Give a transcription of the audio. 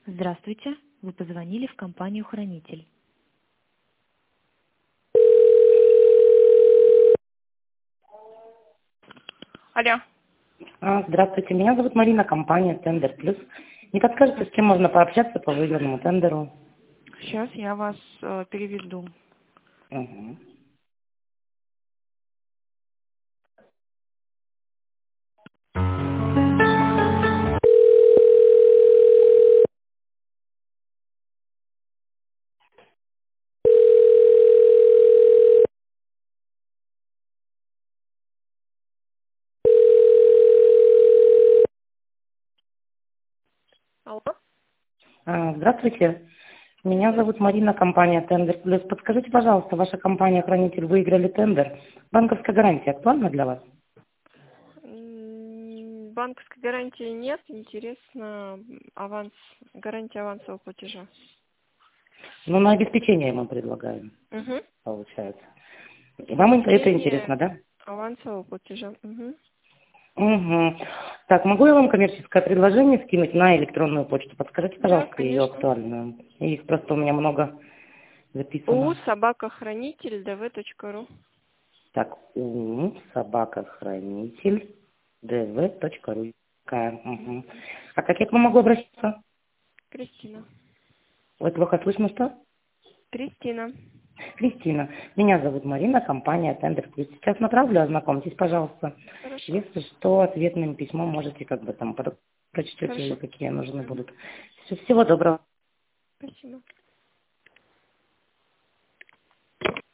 Здравствуйте, вы позвонили в компанию «Хранитель». Алло. Здравствуйте, меня зовут Марина, компания «Тендер Плюс». Не подскажете, с кем можно пообщаться по выигранному тендеру? Сейчас я вас переведу. Угу. Алло? Здравствуйте, меня зовут Марина, компания «Тендер Плюс». Подскажите, пожалуйста, ваша компания «Хранитель» выиграли тендер. Банковская гарантия актуальна для вас? Банковской гарантии нет. Интересно, гарантия авансового платежа. Ну, на обеспечение мы предлагаем, Угу. получается. Вам это интересно, да? Авансового платежа. Угу. Угу. Так, могу я вам коммерческое предложение скинуть на электронную почту? Подскажите, Да, пожалуйста, ее конечно. актуальную. Их просто у меня много У записано. собакахранитель dv.ru. Так, собакахранитель dv.ru. Угу. А как я к вам могу обратиться? Кристина. Ой, плохо слышно, что? Кристина. Кристина. Меня зовут Марина, компания «Тендер Плюс». Сейчас направлю, ознакомьтесь, пожалуйста. Хорошо. Если что, ответным письмом можете как бы там прочтете, Хорошо. какие нужны Угу. будут. Всего доброго. Спасибо.